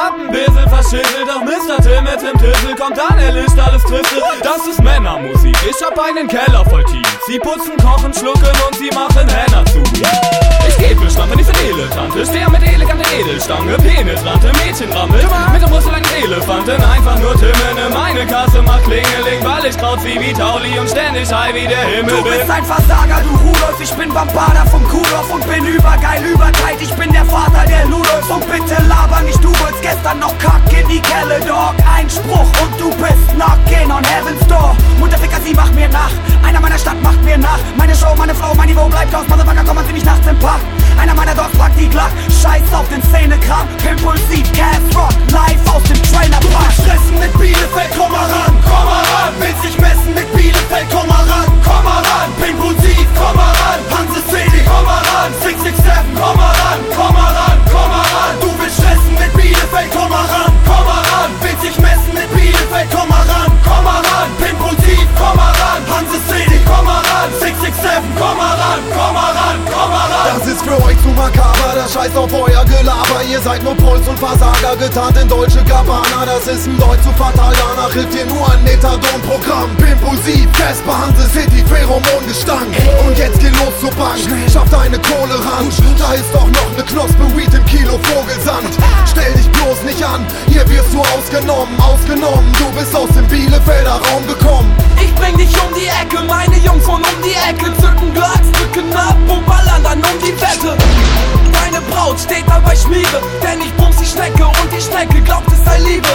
hab ein bisschen verschittelt, doch Mr. Tim mit dem Tüssel kommt an, er lischt alles Trüssel. Das ist Männermusik, ich hab einen Keller voll Teams. Sie putzen, kochen, schlucken und sie machen Henna zu. Ich geh für Schlampe, nicht für Dilettante, stehe mit eleganter Edelstange, penetrante Mädchenrammel, mit der Brust langen Elefanten, einfach nur Timmen. Meine Kasse macht Klingeling, weil ich kraut sie wie Tauli und ständig high wie der Himmel Du bin. bist ein Versager, du Rudolf, ich bin Bambada vom Kuhdorf und bin übergeil, übertight, ich bin der Vater der Ludolf. Und bitte laber nicht, du wolltest gestern noch Kack in die Kelle, Dog. Einspruch und du bist knocking on Heaven's Door. Mutterficker, sie macht mir nach, einer meiner Stadt macht mir nach. Meine Show, meine Frau, mein Niveau bleibt aus, Motherfucker, kommen sie nicht nachts im Park. Einer meiner Dogs packt die Glock, scheiß auf den Szenekram. Impulsiv, Gas Rock, live aus dem Trailerpark. Stressen mit Bielefeld, komm mal ran, komm mal ran. Willst dich messen mit Bielefeld, komm mal ran, komm mal ran. Impulsiv, komm mal ran, Hanse CD, komm mal ran. 667, komm mal ran, komm mal ran, komm mal ran. Du willst stressen mit Bielefeld, komm mal ran, komm mal ran. Willst dich messen mit Bielefeld, komm mal ran, komm mal ran. Impulsiv, komm mal ran, Hanse CD, komm mal ran. 667, komm mal ran, komm mal ran, komm mal ran. Das ist für euch zu makaber, das scheiß auf euer Gelaber. Ihr seid nur Prolls und Versager, getarnt in deutsche Gabbana. Das ist ein Deut zu fatal, danach hilft dir nur ein Methadon-Programm. Impulsiv, Casper, Hanse City, Pheromongestank. Und jetzt geh los zur Bank, schaff deine Kohle ran. Da ist doch noch ne Knospe Weed im Kilo Vogelsand. Stell dich bloß nicht an, hier wirst du ausgenommen, ausgenommen. Du bist aus dem Bielefelder Raum gekommen. Ich bring dich um die Ecke, meine Jungs von um die Ecke zücken Glas, drücken ab und ballern dann um die Wette. Deine Braut steht dabei Schmiere, denn ich bums die Schnecke und die Schnecke glaubt es sei Liebe.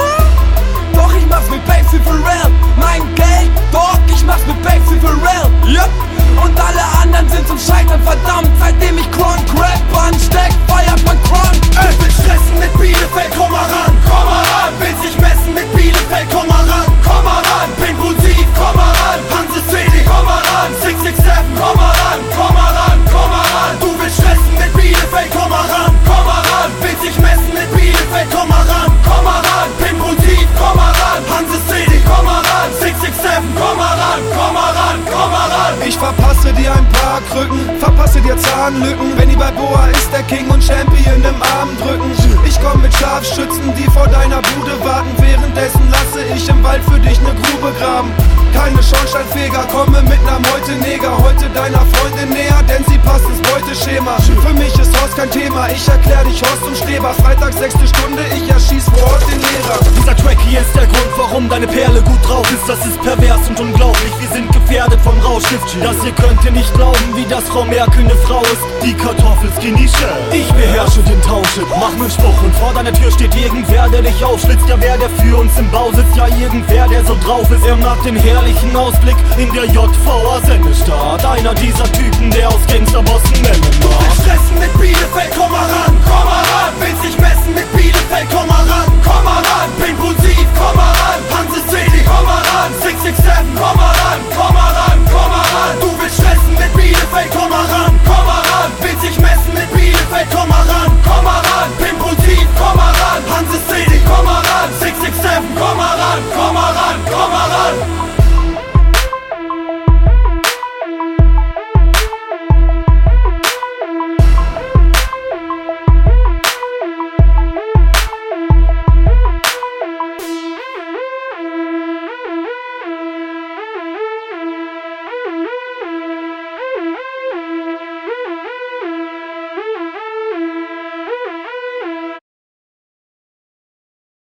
Doch ich mach's mit Babes für real, mein Geld, doch ich mach's mit Babes für real. Yep. Und alle anderen sind zum Scheitern verdammt, seitdem ich Crunk Rap ansteck, feiert man Crunk. Du willst stressen mit Bielefeld, komm mal ran, komm mal ran. Willst dich messen mit Bielefeld, komm mal ran, komm mal ran. Impulsiv, komm mal ran, Hanse CD, komm mal ran. 667, komm mal ran, komm mal ran, komm mal ran. Du willst stressen mit Bielefeld, komm mal ran, komm mal ran. Willst dich messen mit Bielefeld, komm mal ran, komm mal ran. Impulsiv, komm mal ran, Hanse CD, komm mal ran. 667, komm mal ran, komm mal ran, komm mal ran. Ich verpasse dir ein paar Krücken, verpasse dir Zahnlücken. Benny Balboa ist der King und Champion im Arm drücken. Ich komm mit Scharfschützen, die vor deiner Bude warten. Währenddessen lasse ich im Wald für dich ne Grube graben. Keine Schornsteinfeger, komme mit ner Meuteneger heute deiner Freundin näher, denn sie passt ins Beuteschema. Für mich ist Horst kein Thema, ich erklär dich Horst zum Streber. Freitag 6. Stunde, ich erschieß vor Ort den Lehrer. Dieser Track hier ist der Grund, warum deine Perle gut drauf ist. Das ist pervers und unglaublich, wir sind gefährdet vom Rauschgift. Das ihr könnt ihr nicht glauben, wie das Frau Merkel ne Frau ist. Die Kartoffel Skinny Shell. Ich beherrsche den Township, mach ne Spruch und vor deiner Tür steht irgendwer, der dich aufschlitzt. Ja, wer der für uns im Bau sitzt, ja irgendwer, der so drauf ist. Er mag den herrlichen Ausblick in der JVA Sendestadt. Einer dieser Typen, der aus Gangsterbossen nennen Du mag. willst stressen mit Bielefeld, komm mal ran, komm mal ran. Willst dich messen mit Bielefeld, komm mal ran, komm mal ran.